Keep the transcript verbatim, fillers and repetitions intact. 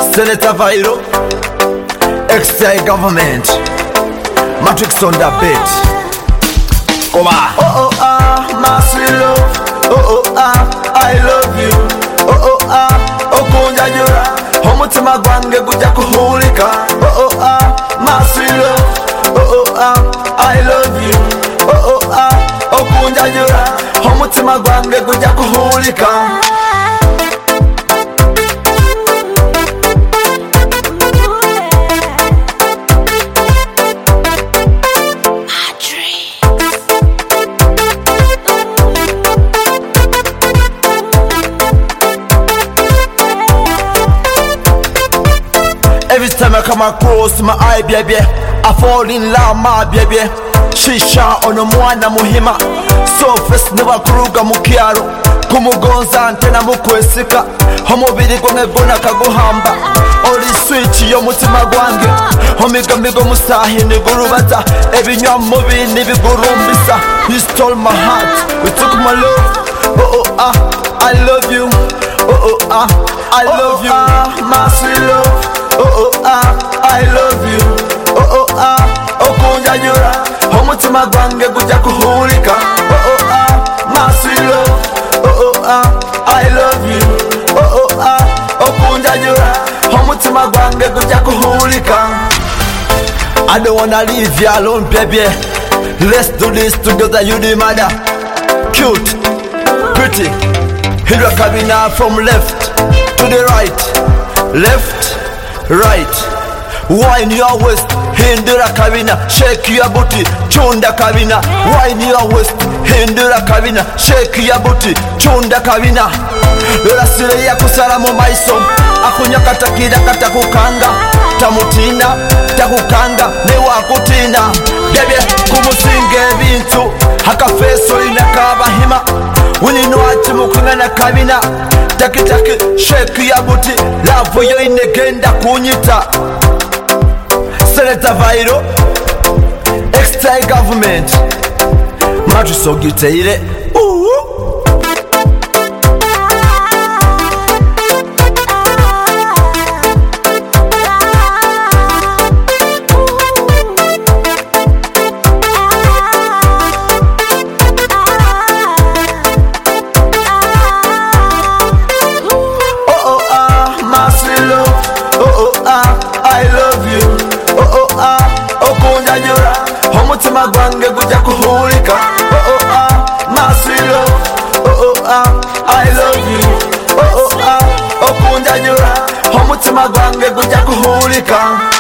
Senator Viral, X-Style Government, Matrix on the beat. Come on. Oh oh ah, my sweet love. Oh oh ah, I love you. Oh oh ah, okunja jura. Omutima gwange gujja kuhulika. Oh oh ah, my sweet love. Oh oh ah, I love you. Oh oh ah, okunja jura. Omutima gwange gujja kuhulika. Every time I come across my eye, baby, I fall in love, my baby. Shisha ono mwana muhima, surface never kuruga mukyalo. Kumugonza antena mukwesika, omubiri gwange gona kaguhamba. Oli switch y'omutima gwange, omigambigo musahi nigurubaza. Ebinywa mubi nibigurumbisa. You stole my heart, you took my love. Oh oh ah, I love you. Oh oh ah, I love you. Oh ah, my sweet love. Oh oh ah, I love you. Oh oh ah, okunja jura. Omutima gwange gujja kuhulika. Oh oh ah, my sweet love. Oh oh ah, I love you. Oh oh ah, okunja jura. Omutima gwange gujja kuhulika. I don't wanna leave you alone, baby. Let's do this together, you the mother. Cute, pretty. Hidra Kabina from left to the right, left, right. Wine your waist, Hindura Kabina, shake your booty, Chunda Kabina. Wine your waist, Hindura Kabina, shake your booty, Chunda Kabina. Lola sile ya kusala mu maiso, akunya katakida katakukanga, tamutina, takukanga, newa kutina. Bebe kumusinge bintu, hakafeso inakabahima. Winino ati mukungana kabina, taki taki shake your booty, love yo inegenda kunyita. Senator Viral, X-Style Government, Matrix ogiteire. Omutima gwange gujja kuhulika. Oh oh ah, my sweet love. Oh oh ah, I love you. Oh oh ah, okunja jura. Omutima gwange gujja kuhulika.